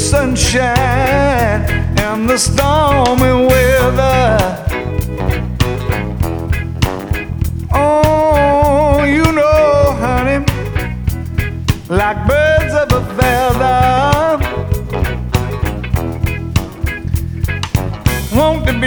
sunshine and the stormy weather. Oh, you know, honey, like birds of a feather, won't it be